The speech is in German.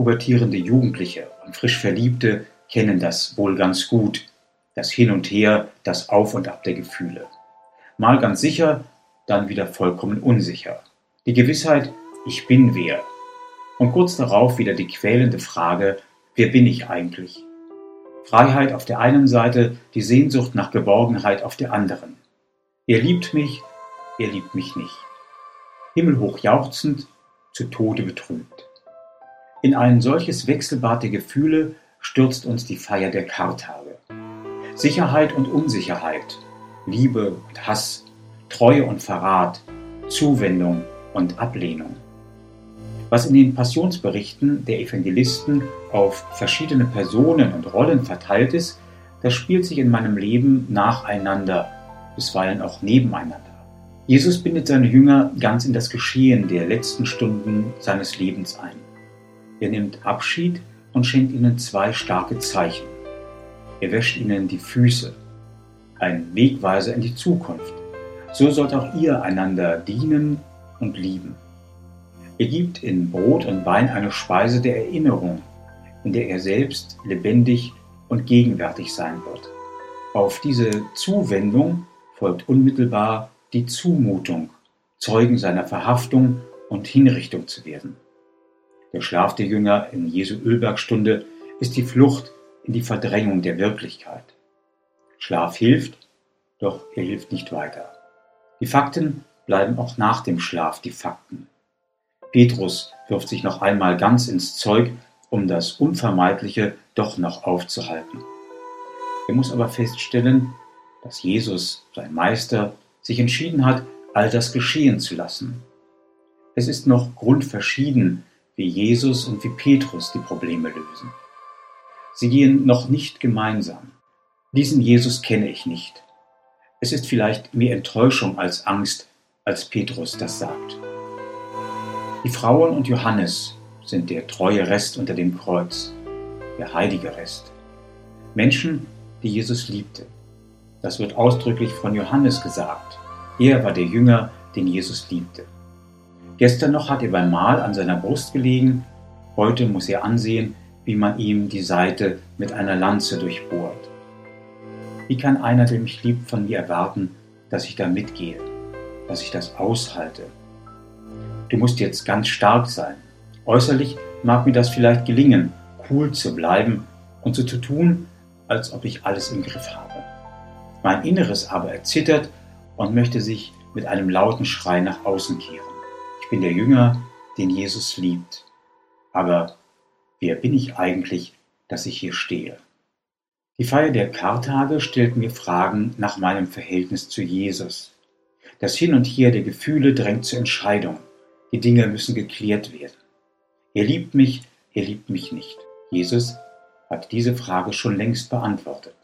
Pubertierende Jugendliche und frisch Verliebte kennen das wohl ganz gut, das Hin und Her, das Auf und Ab der Gefühle. Mal ganz sicher, dann wieder vollkommen unsicher. Die Gewissheit, ich bin wer. Und kurz darauf wieder die quälende Frage, wer bin ich eigentlich? Freiheit auf der einen Seite, die Sehnsucht nach Geborgenheit auf der anderen. Er liebt mich nicht. Himmelhoch jauchzend, zu Tode betrübt. In ein solches Wechselbad der Gefühle stürzt uns die Feier der Kartage. Sicherheit und Unsicherheit, Liebe und Hass, Treue und Verrat, Zuwendung und Ablehnung. Was in den Passionsberichten der Evangelisten auf verschiedene Personen und Rollen verteilt ist, das spielt sich in meinem Leben nacheinander, bisweilen auch nebeneinander. Jesus bindet seine Jünger ganz in das Geschehen der letzten Stunden seines Lebens ein. Er nimmt Abschied und schenkt ihnen 2 starke Zeichen. Er wäscht ihnen die Füße, ein Wegweiser in die Zukunft. So sollt auch ihr einander dienen und lieben. Er gibt in Brot und Wein eine Speise der Erinnerung, in der er selbst lebendig und gegenwärtig sein wird. Auf diese Zuwendung folgt unmittelbar die Zumutung, Zeugen seiner Verhaftung und Hinrichtung zu werden. Der Schlaf der Jünger in Jesu Ölbergstunde ist die Flucht in die Verdrängung der Wirklichkeit. Schlaf hilft, doch er hilft nicht weiter. Die Fakten bleiben auch nach dem Schlaf die Fakten. Petrus wirft sich noch einmal ganz ins Zeug, um das Unvermeidliche doch noch aufzuhalten. Er muss aber feststellen, dass Jesus, sein Meister, sich entschieden hat, all das geschehen zu lassen. Es ist noch grundverschieden, wie Jesus und wie Petrus die Probleme lösen. Sie gehen noch nicht gemeinsam. Diesen Jesus kenne ich nicht. Es ist vielleicht mehr Enttäuschung als Angst, als Petrus das sagt. Die Frauen und Johannes sind der treue Rest unter dem Kreuz, der heilige Rest. Menschen, die Jesus liebte. Das wird ausdrücklich von Johannes gesagt. Er war der Jünger, den Jesus liebte. Gestern noch hat er beim Mahl an seiner Brust gelegen, heute muss er ansehen, wie man ihm die Seite mit einer Lanze durchbohrt. Wie kann einer, der mich liebt, von mir erwarten, dass ich da mitgehe, dass ich das aushalte? Du musst jetzt ganz stark sein. Äußerlich mag mir das vielleicht gelingen, cool zu bleiben und so zu tun, als ob ich alles im Griff habe. Mein Inneres aber erzittert und möchte sich mit einem lauten Schrei nach außen kehren. Ich bin der Jünger, den Jesus liebt. Aber wer bin ich eigentlich, dass ich hier stehe? Die Feier der Kartage stellt mir Fragen nach meinem Verhältnis zu Jesus. Das Hin und Her der Gefühle drängt zur Entscheidung. Die Dinge müssen geklärt werden. Er liebt mich nicht. Jesus hat diese Frage schon längst beantwortet.